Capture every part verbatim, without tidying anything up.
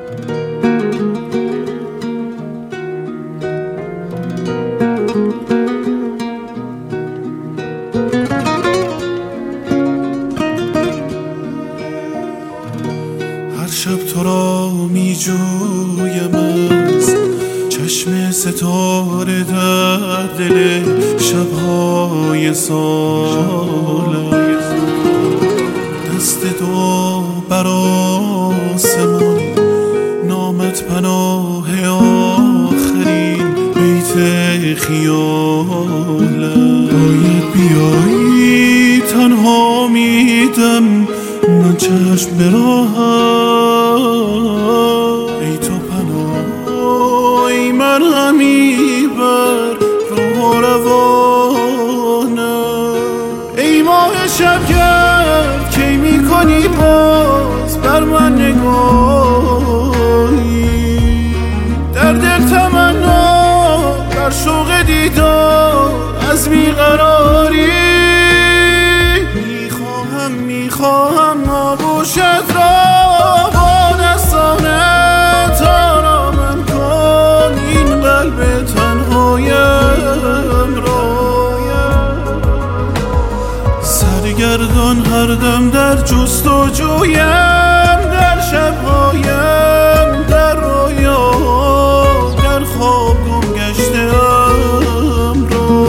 هر شب تو را می جویم از چشم ستاره در دل شبهای سال. دست تو بر آسمان، نامت پناه آخرین بیت خیالم. باید بیایی تنها میدم من چشم به راهم. ای تو پناه، ای مرهمی بر روح و روانم. ای ماه شبگرد کی میکنی باز بر من نگاهی؟ در دل تمنا، در شوق دیدار از بیقراری. میخواهم میخواهم آغوشت را با دستانت آرامم کن این قلب تنهایم را. سرگردان هر دم در جستجویم، در شبهایم، در رویا، در خواب گم گشته‌ام را.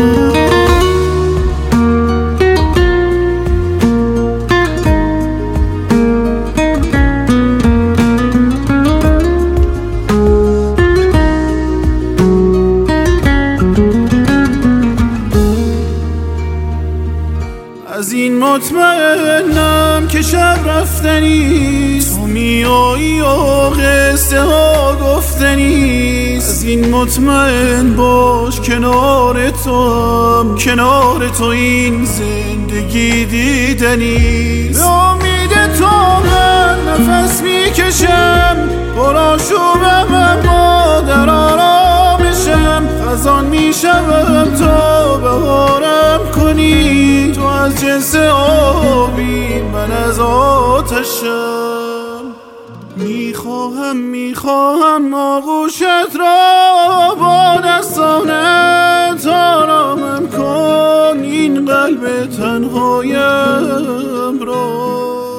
از این مطمئنم که شب رفتنیست، تو میایی و قصه ها گفتنیست. از این مطمئن باش کنار تو هم، کنار تو این زندگی دیدنیست. به امید تو من نفس میکشم، پرآشوبم اما در آرامشم. خزان میشوم تا بهارم کنی، تو از جنس آبی من از آتشم. میخواهم میخواهم آغوشت را با دستانت آرامم کن این قلب تنهایم را.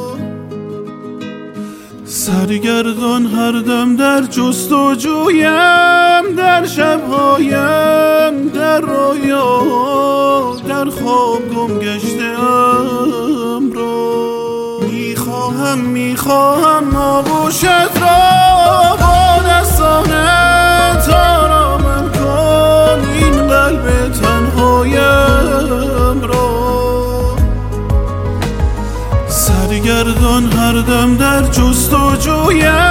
سرگردان هر دم در جستجویم، در شبهایم، در رویا، در خواب گم گشته‌ام را. میخواهم میخواهم آغوشت را با دستانت آرامم کن این قلب تنهایم را. سرگردان هر دم در جستجویم،